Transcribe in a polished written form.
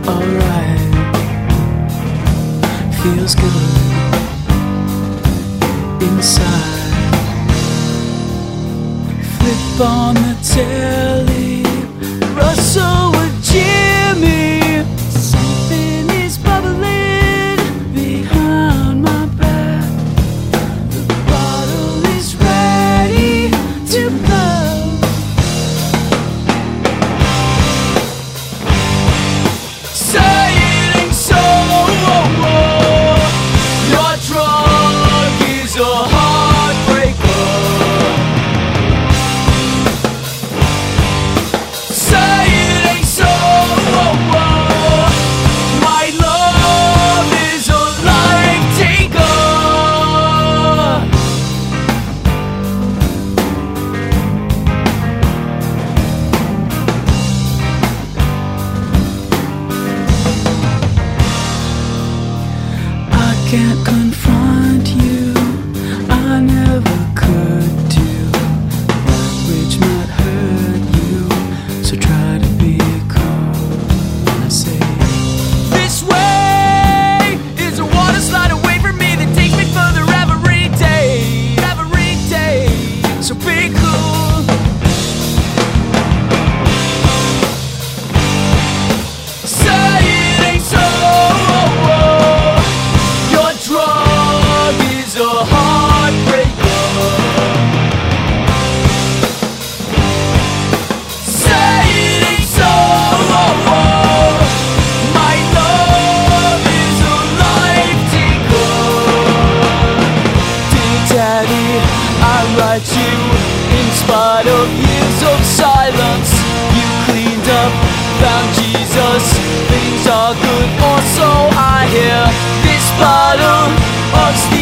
alright, feels good inside. Flip on the telly, Russell with Jimmy. Something is bubbling behind my back. The bottle is ready to blow. Saying so, your drug is a heartbreaker. Saying so, my love is a life taker. I can't confront you, I never could do that which might hurt you. So try to be cool when I say, this way is a water slide away from me that takes me further every day, every day. So be cool. Saying so, your drug is a heartbreaker. Saying so, my love is a life taker. Dear Daddy, I write you in spite of years of silence. You cleaned up, found Jesus. Things are good, or so I hear. This bottle of